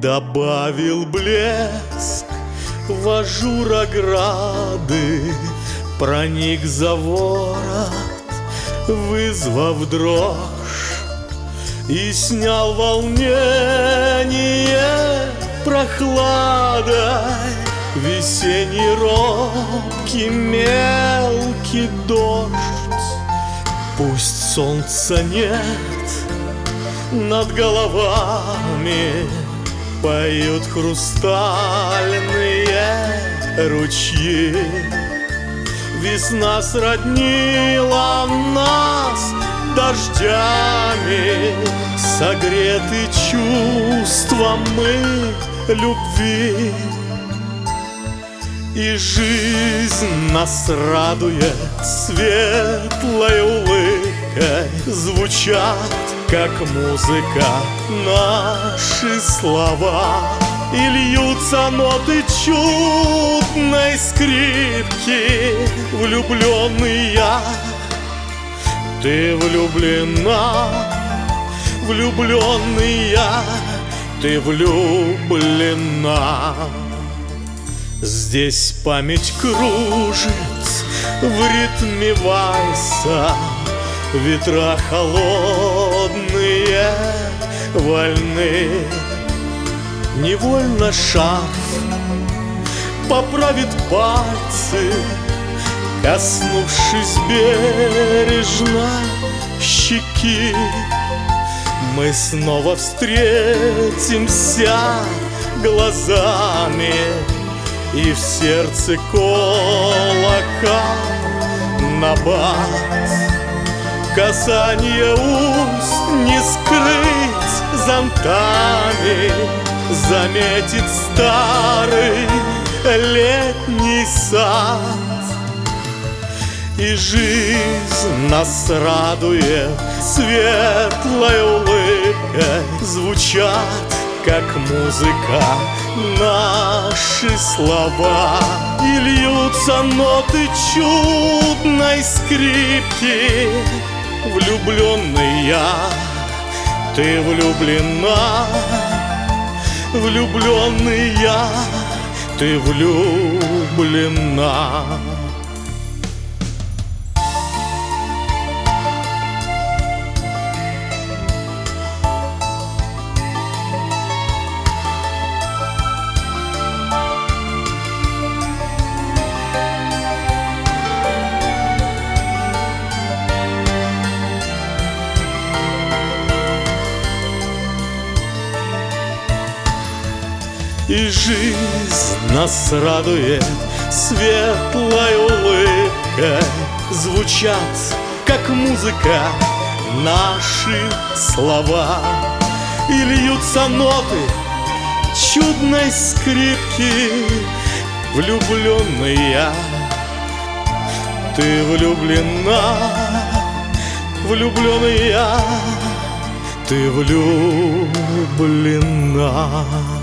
Добавил блеск в ажур ограды, проник за ворот, вызвав дрожь, и снял волнение прохладой весенний робкий мелкий дождь. Пусть солнца нет над головами, поют хрустальные ручьи. Весна сроднила нас дождями, согреты чувством мы любви. И жизнь нас радует светлой улыбкой, звучат, как музыка, наши слова, и льются ноты чудной скрипки. Влюбленный я, ты влюблена, влюбленный я, ты влюблена. Здесь память кружит в ритме вальса, ветра холодные вольны. Невольно шарф поправит пальцы, коснувшись бережно щеки. Мы снова встретимся глазами, и в сердце колокол набат. Касание уст не скрыть зонтами, заметит старый летний сад. И жизнь нас радует светлой улыбкой, звучат, как музыка, наши слова, и льются ноты чудной скрипки. Влюбленный я, ты влюблена, влюбленный я, ты влюблена. И жизнь нас радует светлой улыбкой, звучат, как музыка, наши слова, и льются ноты чудной скрипки. Влюбленный я, ты влюблена, влюбленный я, ты влюблена.